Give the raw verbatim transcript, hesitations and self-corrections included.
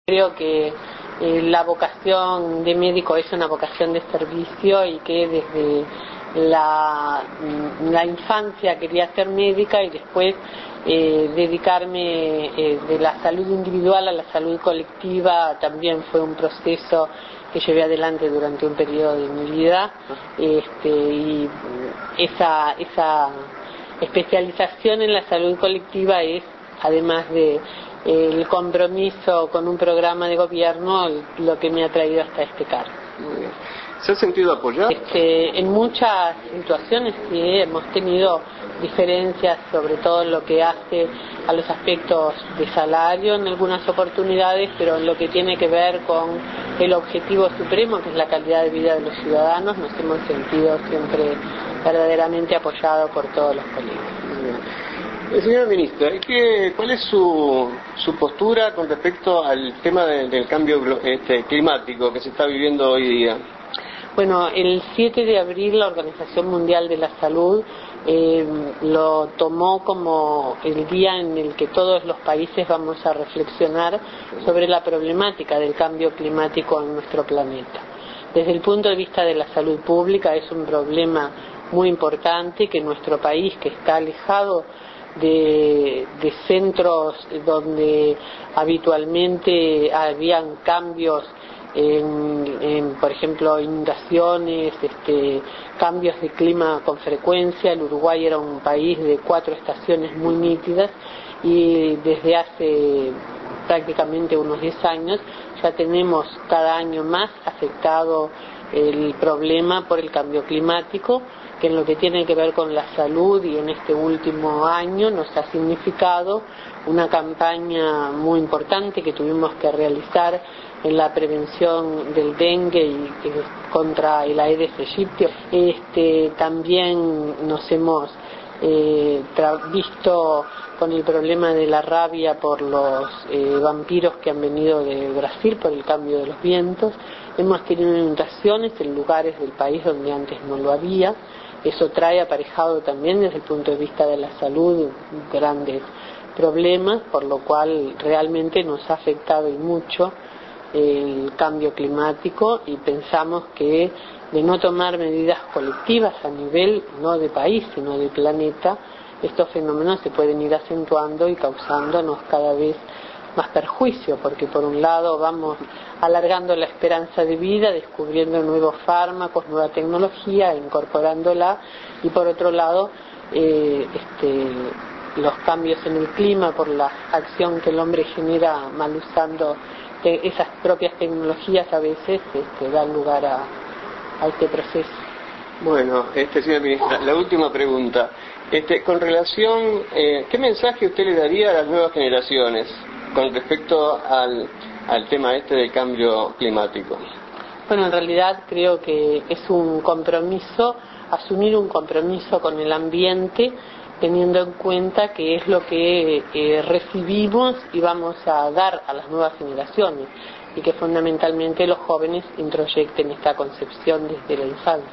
Creo que eh, la vocación de médico es una vocación de servicio y que desde la, la infancia quería ser médica y después eh, dedicarme eh, de la salud individual a la salud colectiva también fue un proceso que llevé adelante durante un periodo de mi vida, este, y esa, esa especialización en la salud colectiva es, además de el compromiso con un programa de gobierno, lo que me ha traído hasta este cargo. Muy bien. ¿Se ha sentido apoyado? Este, en muchas situaciones sí hemos tenido diferencias, sobre todo en lo que hace a los aspectos de salario en algunas oportunidades, pero en lo que tiene que ver con el objetivo supremo, que es la calidad de vida de los ciudadanos, nos hemos sentido siempre verdaderamente apoyados por todos los colegas. Eh, señora ministra, ¿qué, ¿cuál es su, su postura con respecto al tema de, del cambio este, climático que se está viviendo hoy día? Bueno, el siete de abril la Organización Mundial de la Salud eh, lo tomó como el día en el que todos los países vamos a reflexionar sobre la problemática del cambio climático en nuestro planeta. Desde el punto de vista de la salud pública es un problema muy importante que nuestro país, que está alejado De, de centros donde habitualmente habían cambios en, en por ejemplo inundaciones, este, cambios de clima con frecuencia. El Uruguay era un país de cuatro estaciones muy nítidas y desde hace prácticamente unos diez años ya tenemos cada año más afectado el problema por el cambio climático, que en lo que tiene que ver con la salud y en este último año nos ha significado una campaña muy importante que tuvimos que realizar en la prevención del dengue y eh, contra el Aedes aegypti. Este, también nos hemos eh, visto con el problema de la rabia por los eh, vampiros que han venido de Brasil por el cambio de los vientos. Hemos tenido inundaciones en lugares del país donde antes no lo había. Eso trae aparejado también desde el punto de vista de la salud grandes problemas, por lo cual realmente nos ha afectado y mucho el cambio climático, y pensamos que de no tomar medidas colectivas a nivel no de país sino de planeta, estos fenómenos se pueden ir acentuando y causándonos cada vez más perjuicio, porque por un lado vamos alargando la esperanza de vida, descubriendo nuevos fármacos, nueva tecnología, incorporándola, y por otro lado eh, este, los cambios en el clima por la acción que el hombre genera mal usando te, esas propias tecnologías a veces este, dan lugar a, a este proceso. Bueno, este, señora ministra, la última pregunta. Este, con relación, eh, ¿qué mensaje usted le daría a las nuevas generaciones con respecto al, al tema este del cambio climático? Bueno, en realidad creo que es un compromiso, asumir un compromiso con el ambiente, teniendo en cuenta que es lo que eh, recibimos y vamos a dar a las nuevas generaciones, y que fundamentalmente los jóvenes introyecten esta concepción desde la infancia.